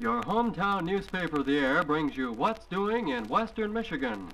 Your hometown newspaper, The Air, brings you what's doing in western Michigan.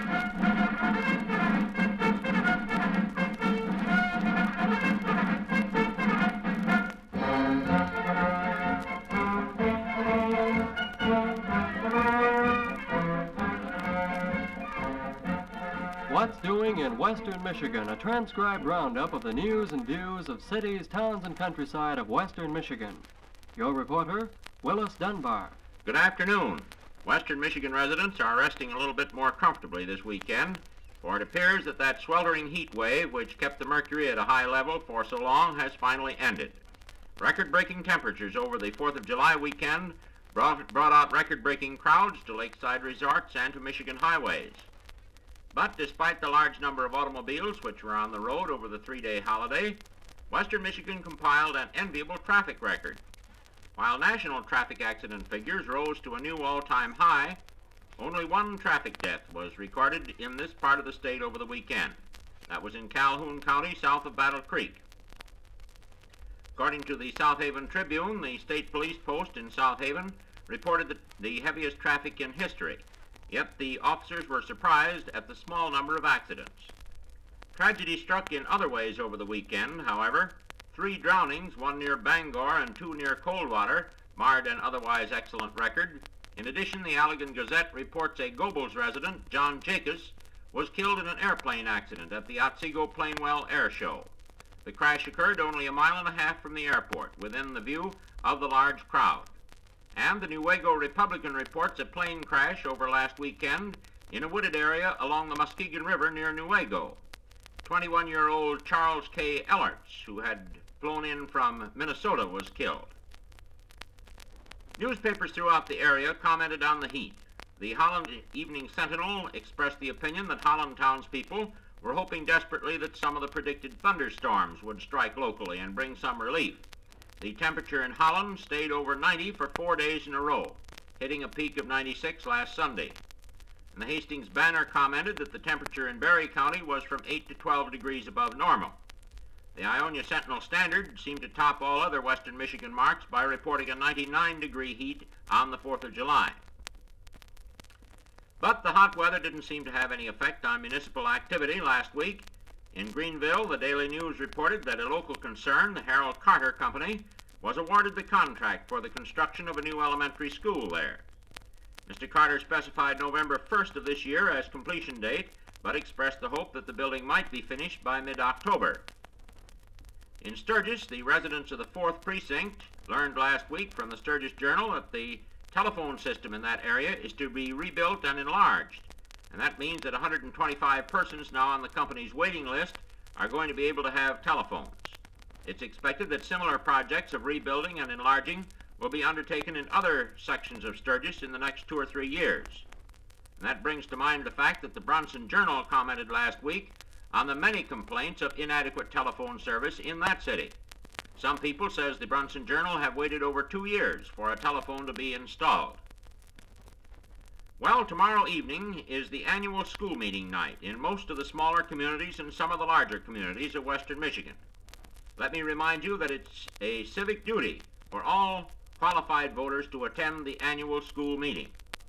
What's Doing in Western Michigan, a transcribed roundup of the news and views of cities, towns, and countryside of western Michigan. Your reporter, Willis Dunbar. Good afternoon. Western Michigan residents are resting a little bit more comfortably this weekend, for it appears that that sweltering heat wave which kept the mercury at a high level for so long has finally ended. Record-breaking temperatures over the 4th of July weekend brought out record-breaking crowds to lakeside resorts and to Michigan highways. But despite the large number of automobiles which were on the road over the three-day holiday, western Michigan compiled an enviable traffic record. While national traffic accident figures rose to a new all-time high, only one traffic death was recorded in this part of the state over the weekend. That was in Calhoun County, south of Battle Creek. According to the South Haven Tribune, the state police post in South Haven reported the heaviest traffic in history. Yet the officers were surprised at the small number of accidents. Tragedy struck in other ways over the weekend, however. 3 drownings, 1 near Bangor and 2 near Coldwater, marred an otherwise excellent record. In addition, the Allegan Gazette reports a Gobles resident, John Jacobs, was killed in an airplane accident at the Otsego Plainwell Air Show. The crash occurred only a mile and a half from the airport, within the view of the large crowd. And the Newaygo Republican reports a plane crash over last weekend in a wooded area along the Muskegon River near Newaygo. 21-year-old Charles K. Ellerts, who had flown in from Minnesota, was killed. Newspapers throughout the area commented on the heat. The Holland Evening Sentinel expressed the opinion that Holland townspeople were hoping desperately that some of the predicted thunderstorms would strike locally and bring some relief. The temperature in Holland stayed over 90 for 4 days in a row, hitting a peak of 96 last Sunday. And the Hastings Banner commented that the temperature in Berry County was from 8 to 12 degrees above normal. The Ionia Sentinel Standard seemed to top all other western Michigan marks by reporting a 99-degree heat on the 4th of July. But the hot weather didn't seem to have any effect on municipal activity last week. In Greenville, the Daily News reported that a local concern, the Harold Carter Company, was awarded the contract for the construction of a new elementary school there. Mr. Carter specified November 1st of this year as completion date, but expressed the hope that the building might be finished by mid-October. In Sturgis, the residents of the 4th Precinct learned last week from the Sturgis Journal that the telephone system in that area is to be rebuilt and enlarged. And that means that 125 persons now on the company's waiting list are going to be able to have telephones. It's expected that similar projects of rebuilding and enlarging will be undertaken in other sections of Sturgis in the next 2 or 3 years. And that brings to mind the fact that the Bronson Journal commented last week on the many complaints of inadequate telephone service in that city. Some people, says the Bronson Journal, have waited over 2 years for a telephone to be installed. Well, tomorrow evening is the annual school meeting night in most of the smaller communities and some of the larger communities of western Michigan. Let me remind you that it's a civic duty for all qualified voters to attend the annual school meeting.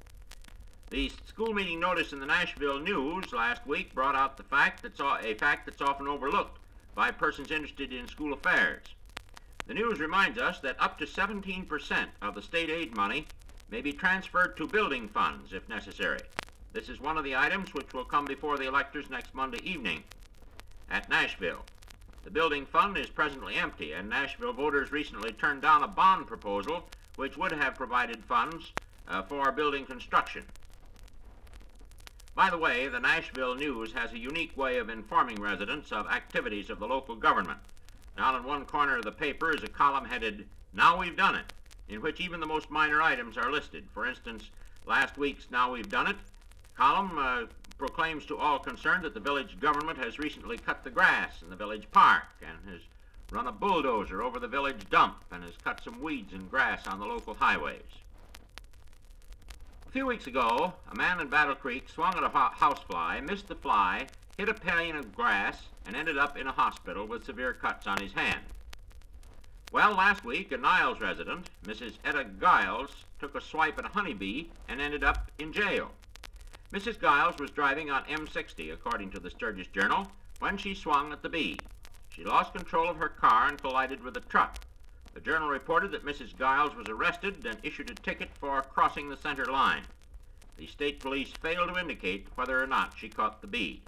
The school meeting notice in the Nashville News last week brought out a fact that's often overlooked by persons interested in school affairs. The news reminds us that up to 17% of the state aid money may be transferred to building funds if necessary. This is one of the items which will come before the electors next Monday evening at Nashville. The building fund is presently empty, and Nashville voters recently turned down a bond proposal which would have provided funds for building construction. By the way, the Nashville News has a unique way of informing residents of activities of the local government. Down in one corner of the paper is a column headed, "Now We've Done It," in which even the most minor items are listed. For instance, last week's "Now We've Done It" column proclaims to all concerned that the village government has recently cut the grass in the village park and has run a bulldozer over the village dump and has cut some weeds and grass on the local highways. A few weeks ago, a man in Battle Creek swung at a housefly, missed the fly, hit a pane of grass, and ended up in a hospital with severe cuts on his hand. Well, last week, a Niles resident, Mrs. Etta Giles, took a swipe at a honeybee and ended up in jail. Mrs. Giles was driving on M60, according to the Sturgis Journal, when she swung at the bee. She lost control of her car and collided with a truck. The Journal reported that Mrs. Giles was arrested and issued a ticket for crossing the center line. The state police failed to indicate whether or not she caught the bee.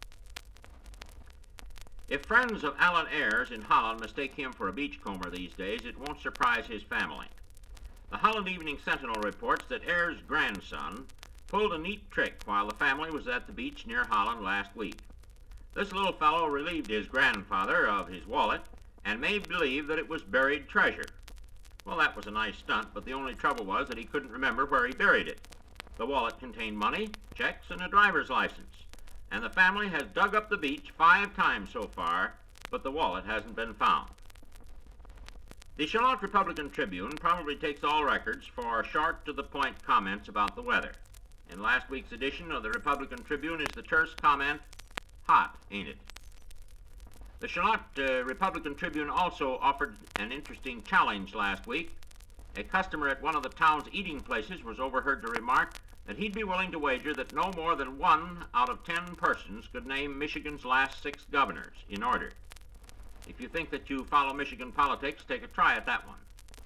If friends of Alan Ayres in Holland mistake him for a beachcomber these days, it won't surprise his family. The Holland Evening Sentinel reports that Ayres' grandson pulled a neat trick while the family was at the beach near Holland last week. This little fellow relieved his grandfather of his wallet and made believe that it was buried treasure. Well, that was a nice stunt, but the only trouble was that he couldn't remember where he buried it. The wallet contained money, checks, and a driver's license. And the family has dug up the beach 5 times so far, but the wallet hasn't been found. The Charlotte Republican Tribune probably takes all records for short, to-the-point comments about the weather. In last week's edition of the Republican Tribune is the terse comment, "Hot, ain't it?" The Charlotte Republican Tribune also offered an interesting challenge last week. A customer at one of the town's eating places was overheard to remark that he'd be willing to wager that no more than 1 out of 10 persons could name Michigan's last 6 governors in order. If you think that you follow Michigan politics, take a try at that one.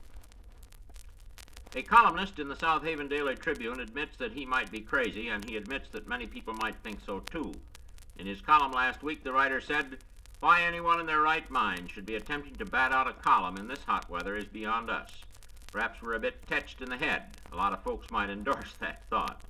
A columnist in the South Haven Daily Tribune admits that he might be crazy, and he admits that many people might think so too. In his column last week, the writer said, "Why anyone in their right mind should be attempting to bat out a column in this hot weather is beyond us. Perhaps we're a bit tetched in the head. A lot of folks might endorse that thought."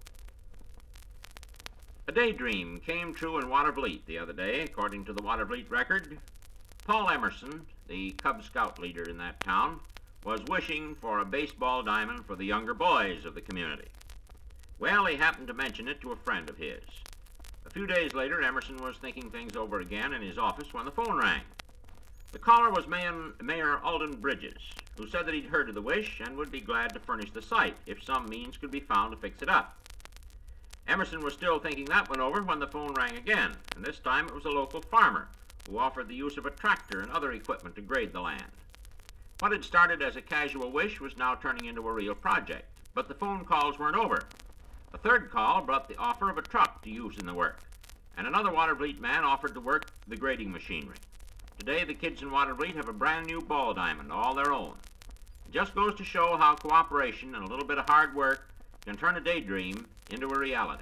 A daydream came true in Watervliet the other day, according to the Watervliet Record. Paul Emerson, the Cub Scout leader in that town, was wishing for a baseball diamond for the younger boys of the community. Well, he happened to mention it to a friend of his. A few days later, Emerson was thinking things over again in his office when the phone rang. The caller was Mayor Alden Bridges, who said that he'd heard of the wish and would be glad to furnish the site if some means could be found to fix it up. Emerson was still thinking that one over when the phone rang again, and this time it was a local farmer who offered the use of a tractor and other equipment to grade the land. What had started as a casual wish was now turning into a real project, but the phone calls weren't over. A third call brought the offer of a truck to use in the work, and another Watervliet man offered to work the grading machinery. Today, the kids in Watervliet have a brand new ball diamond, all their own. It just goes to show how cooperation and a little bit of hard work can turn a daydream into a reality.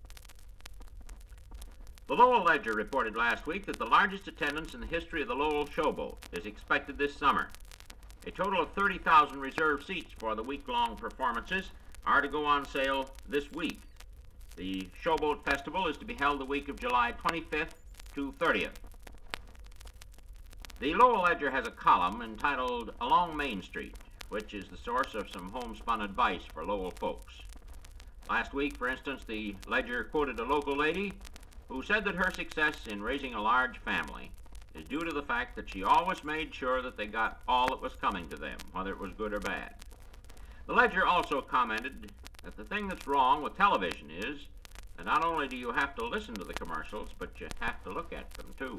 The Lowell Ledger reported last week that the largest attendance in the history of the Lowell Showboat is expected this summer. A total of 30,000 reserved seats for the week-long performances are to go on sale this week. The Showboat Festival is to be held the week of July 25th to 30th. The Lowell Ledger has a column entitled Along Main Street, which is the source of some homespun advice for Lowell folks. Last week, for instance, the Ledger quoted a local lady who said that her success in raising a large family is due to the fact that she always made sure that they got all that was coming to them, whether it was good or bad. The Ledger also commented that the thing that's wrong with television is that not only do you have to listen to the commercials, but you have to look at them too.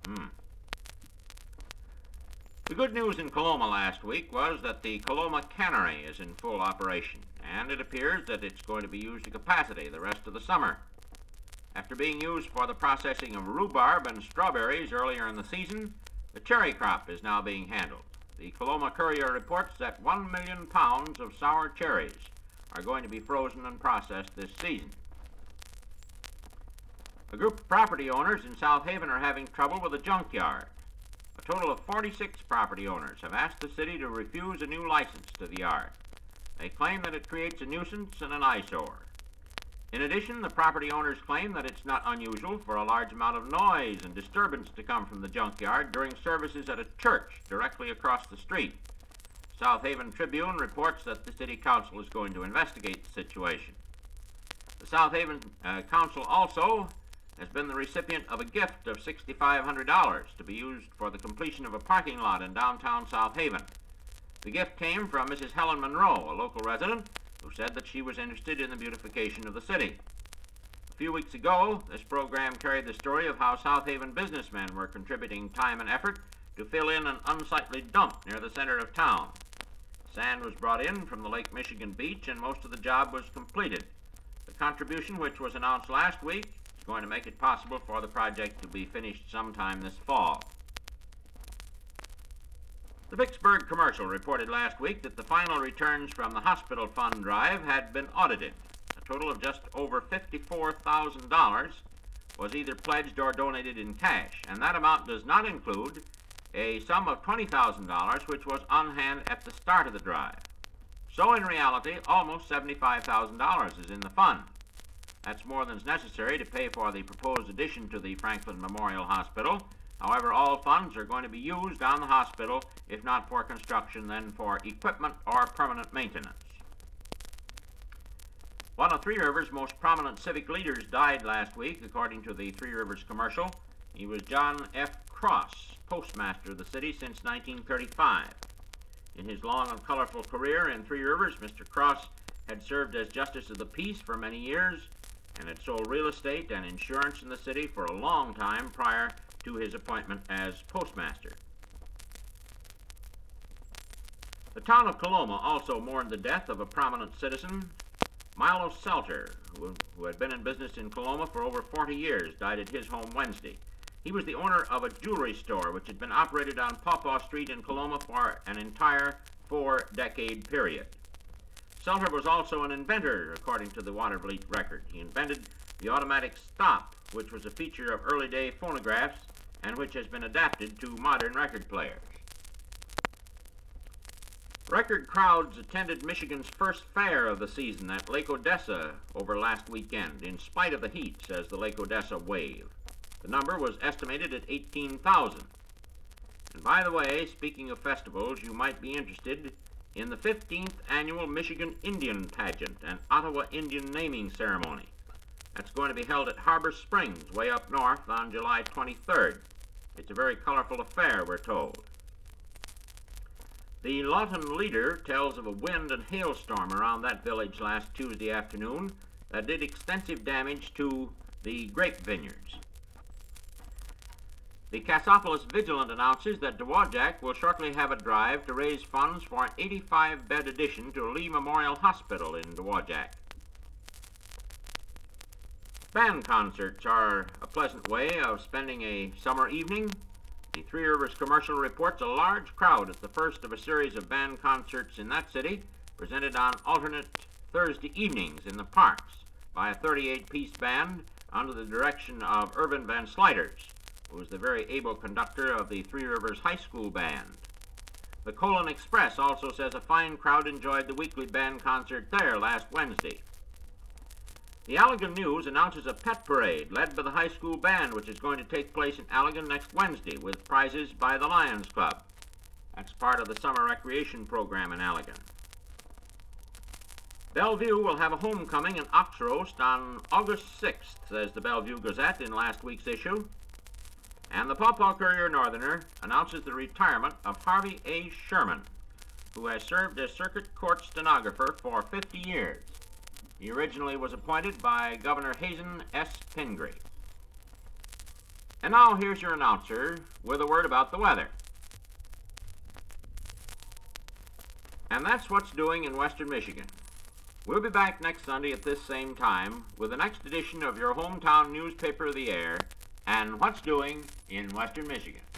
The good news in Coloma last week was that the Coloma Cannery is in full operation, and it appears that it's going to be used to capacity the rest of the summer. After being used for the processing of rhubarb and strawberries earlier in the season, the cherry crop is now being handled. The Coloma Courier reports that 1 million pounds of sour cherries are going to be frozen and processed this season. A group of property owners in South Haven are having trouble with a junkyard. A total of 46 property owners have asked the city to refuse a new license to the yard. They claim that it creates a nuisance and an eyesore. In addition, the property owners claim that it's not unusual for a large amount of noise and disturbance to come from the junkyard during services at a church directly across the street. South Haven Tribune reports that the City Council is going to investigate the situation. The South Haven Council also has been the recipient of a gift of $6,500 to be used for the completion of a parking lot in downtown South Haven. The gift came from Mrs. Helen Monroe, a local resident, who said that she was interested in the beautification of the city. A few weeks ago, this program carried the story of how South Haven businessmen were contributing time and effort to fill in an unsightly dump near the center of town. Sand was brought in from the Lake Michigan beach, and most of the job was completed. The contribution, which was announced last week, is going to make it possible for the project to be finished sometime this fall. The Vicksburg Commercial reported last week that the final returns from the hospital fund drive had been audited. A total of just over $54,000 was either pledged or donated in cash, and that amount does not include a sum of $20,000 which was on hand at the start of the drive. So in reality, almost $75,000 is in the fund. That's more than is necessary to pay for the proposed addition to the Franklin Memorial Hospital. However, all funds are going to be used on the hospital, if not for construction, then for equipment or permanent maintenance. One of Three Rivers' most prominent civic leaders died last week, according to the Three Rivers Commercial. He was John F. Cross, postmaster of the city since 1935. In his long and colorful career in Three Rivers, Mr. Cross had served as Justice of the Peace for many years and had sold real estate and insurance in the city for a long time prior to his appointment as postmaster. The town of Coloma also mourned the death of a prominent citizen. Milo Selter, who had been in business in Coloma for over 40 years, died at his home Wednesday. He was the owner of a jewelry store which had been operated on Pawpaw Street in Coloma for an entire 4-decade period. Selter was also an inventor, according to the Watervliet record. He invented the automatic stop, which was a feature of early-day phonographs and which has been adapted to modern record players. Record crowds attended Michigan's first fair of the season at Lake Odessa over last weekend, in spite of the heat, says the Lake Odessa Wave. The number was estimated at 18,000. And by the way, speaking of festivals, you might be interested in the 15th Annual Michigan Indian Pageant and Ottawa Indian Naming Ceremony. That's going to be held at Harbor Springs, way up north, on July 23rd. It's a very colorful affair, we're told. The Lawton Leader tells of a wind and hailstorm around that village last Tuesday afternoon that did extensive damage to the grape vineyards. The Cassopolis Vigilant announces that Dowagiac will shortly have a drive to raise funds for an 85-bed addition to Lee Memorial Hospital in Dowagiac. Band concerts are a pleasant way of spending a summer evening. The Three Rivers Commercial reports a large crowd at the first of a series of band concerts in that city, presented on alternate Thursday evenings in the parks by a 38-piece band under the direction of Irvin Van Sliders, who was the very able conductor of the Three Rivers High School Band. The Colon Express also says a fine crowd enjoyed the weekly band concert there last Wednesday. The Allegan News announces a pet parade led by the high school band, which is going to take place in Allegan next Wednesday with prizes by the Lions Club. That's part of the summer recreation program in Allegan. Bellevue will have a homecoming and ox roast on August 6th, says the Bellevue Gazette in last week's issue. And the Pawpaw Courier-Northerner announces the retirement of Harvey A. Sherman, who has served as circuit court stenographer for 50 years. He originally was appointed by Governor Hazen S. Pingree. And now here's your announcer with a word about the weather. And that's what's doing in Western Michigan. We'll be back next Sunday at this same time with the next edition of your hometown newspaper of the air and What's Doing in Western Michigan.